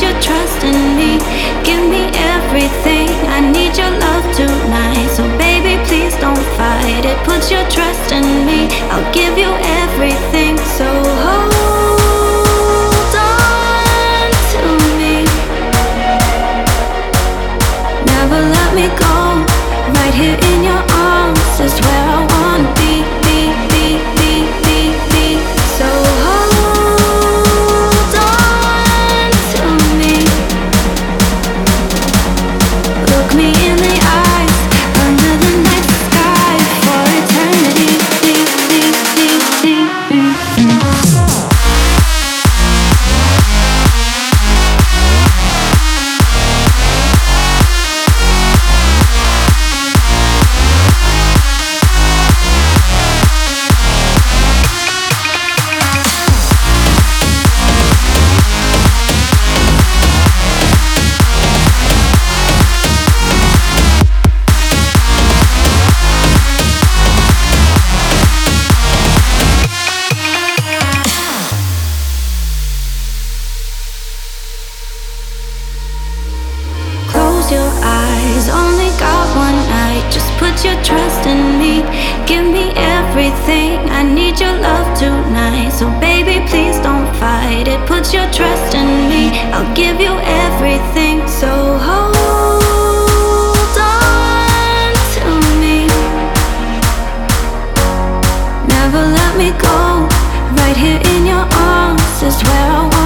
your trust in me. Give me everything. I need your love tonight. So baby, please don't fight it. Put your trust in me. I'll give you everything. So hold on to me. Never let me go. Right here in your arms is where I wanna be. So hold on to me. Look me in the eyes under the night sky for eternity. Your eyes, only got one night. Just put your trust in me. Give me everything. I need your love tonight. So baby, please don't fight it. Put your trust in me. I'll give you everything. So hold on to me. Never let me go. Right here in your arms is where I want